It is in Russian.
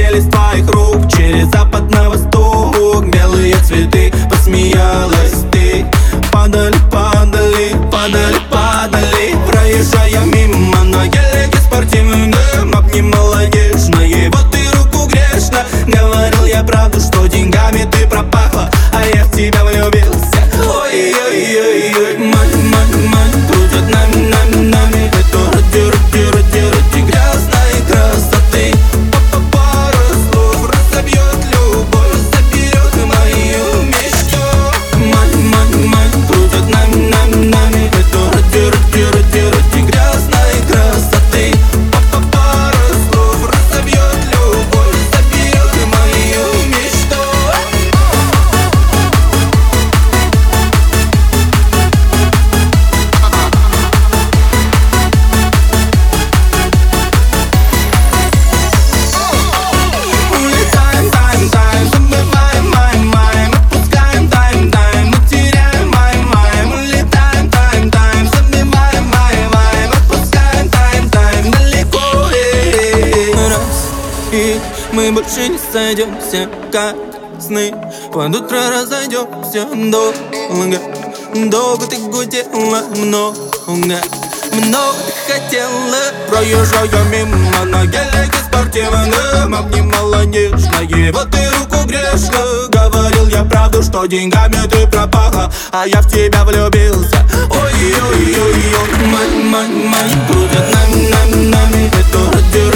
летели с твоих рук через запад на восток. Белые цветы, посмеялась ты. Падали, падали, падали, падали, проезжая мимо на гелике спортивным. Обнимала нежно, и вот ты руку грешно. Говорил я правду, что деньгами ты пропахла, а я в тебя влюбился. Ой-ой-ой-ой, мать, крутят нами, нами, нами. Это ради грязной красоты. Пара слов разобьет любовь, заберет мою мечту. Мать, крутят нами, нами, нами. Это ради грязной красоты. Пара слов разобьет любовь, заберет мою мечту. Улетаем, таем, забываем, маем, отпускаем, таем, мы теряем, маем. Улетаем, таем, забываем, маем, отпускаем, таем, далеко. Раз, и мы больше не сойдемся, как сны. Под утро разойдемся долго. Долго ты гудела, много ты хотела. Проезжая мимо на гелике спортивном, обнимала нежно, и вот ты руку грешно. Говорил я правду, что деньгами ты пропахла, а я в тебя влюбился. Ой-ой-ой-ой, мать, крутят нами, нами, нами. Это ради